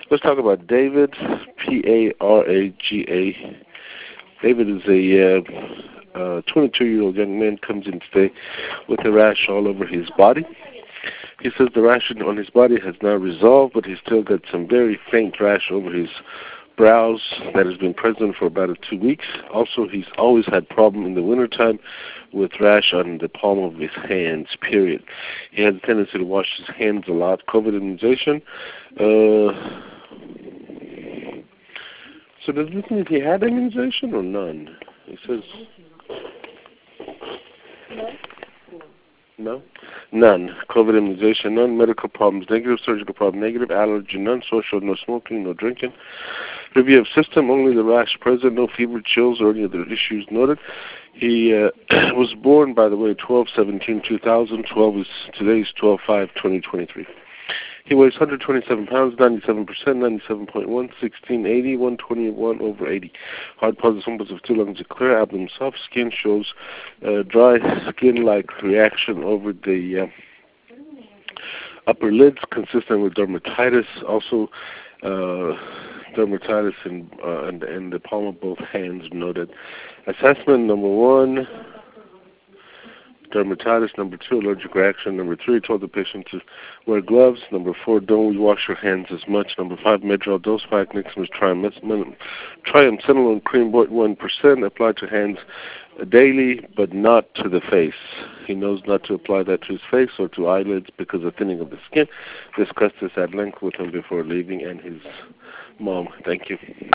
Let's talk about David, Paraga. David is a 22-year-old young man, comes in today with a rash all over his body. He says the rash on his body has now resolved, but he's still got some very faint rash over his brows that has been present for about 2 weeks. Also, he's always had problem in the wintertime with rash on the palm of his hands, period. He has a tendency to wash his hands a lot. COVID immunization. So does this mean he had immunization or none? He says... No? None. COVID immunization, none. Medical problems, negative. Surgical problem, negative. Allergy, none. Social, no smoking, no drinking. Review of system, only the rash present, no fever, chills, or any other issues noted. He was born, by the way, 12/17/2000. Today is 12/5/2023. He weighs 127 pounds, 97%, 97.1, 1680, 121 over 80. Hard positive symptoms of 2 lungs are clear, abdomen soft, skin shows dry skin-like reaction over the upper lids, consistent with dermatitis. Also, dermatitis in the palm of both hands noted. Assessment number 1. Dermatitis. Number 2, allergic reaction. Number 3, told the patient to wear gloves. Number 4, don't wash your hands as much. Number 5, Medrol dose 5, Nixon's triamcinolone cream 0.1%, applied to hands daily, but not to the face. He knows not to apply that to his face or to eyelids because of thinning of the skin. Discussed this at length with him before leaving and his mom. Thank you.